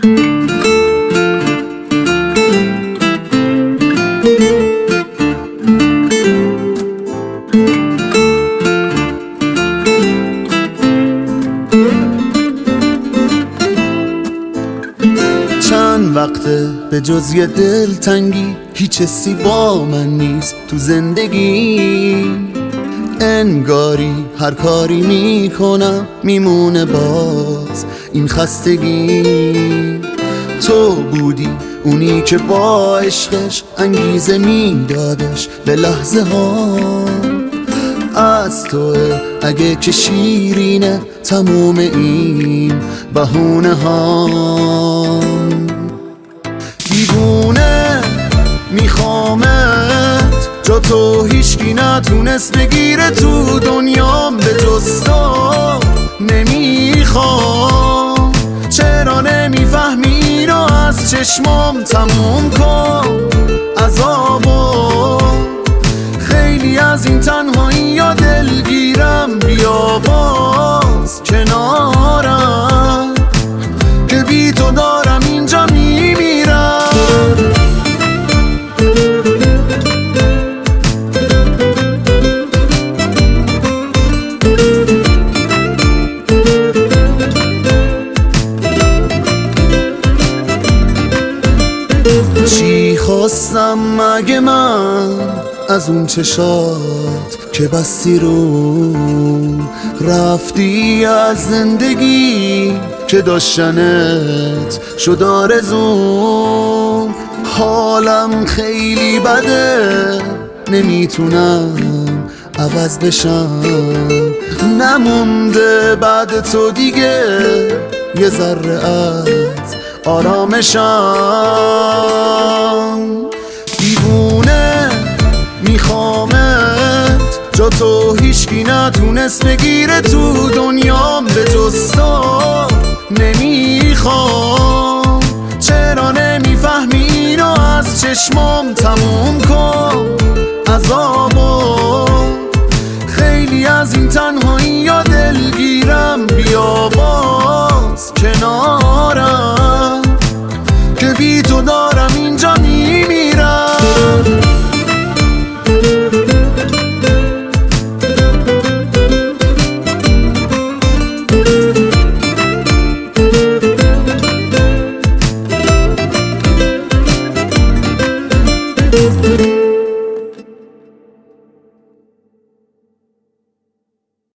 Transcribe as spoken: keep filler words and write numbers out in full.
چند وقته به جز یه دلتنگی هیچ حسی با من نیست تو زندگی. انگاری هر کاری میکنم میمونه باز این خستگی. تو بودی اونی که با عشقش انگیزه میدادش به لحظه ها. از توه اگه که شیرینه تموم این بهونه ها. دیوونه میخوامت جا تو هیچکی نتونست بگیره تو دنیام به جز تو. نمیخوام چرا نمیفهمی اینو از چشمام تموم کن عذابو. خیلی از این تنهایی یا دلگیرم بیا باز کنارم که بی تو دارم اینجا میمیرم. چی خواستم مگه من از اون چشات که بستی رو رفتی از زندگی که داشتنت شد آرزوم. حالم خیلی بده نمیتونم عوض بشم. نمونده بعد تو دیگه یه ذره از آرامشم. دیوونه میخوامت جا تو هیچکی نتونست بگیره تو دنیام به جز تو. نمیخوام چرا نمیفهمی اینو از چشمام تموم کن